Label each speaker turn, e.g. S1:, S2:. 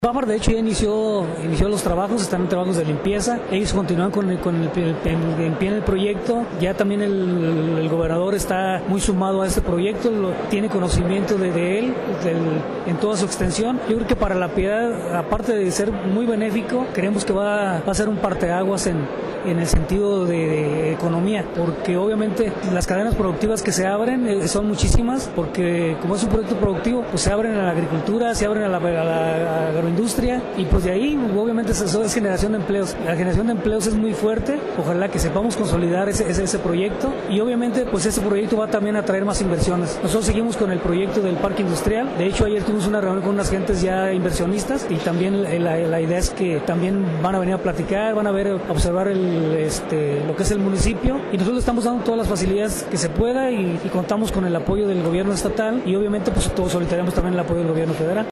S1: Bamar de hecho ya inició los trabajos, están en trabajos de limpieza, ellos continúan en pie en el proyecto, ya también el gobernador está muy sumado a este proyecto, tiene conocimiento de él en toda su extensión. Yo creo que para La Piedad, aparte de ser muy benéfico, creemos que va a ser un parteaguas en el sentido de economía, porque obviamente las cadenas productivas que se abren son muchísimas, porque como es un proyecto productivo, pues se abren a la agricultura, se abren a la agroindustria, y pues de ahí obviamente eso es generación de empleos. La generación de empleos es muy fuerte, ojalá que sepamos consolidar ese proyecto, y obviamente pues ese proyecto va también a traer más inversiones. Nosotros seguimos con el proyecto del parque industrial, de hecho ayer tuvimos una reunión con unas gentes ya inversionistas, y también la idea es que también van a venir a platicar, van a observar lo que es el municipio, y nosotros estamos dando todas las facilidades que se pueda, y contamos con el apoyo del gobierno estatal, y obviamente pues todos solicitaremos también el apoyo del gobierno federal.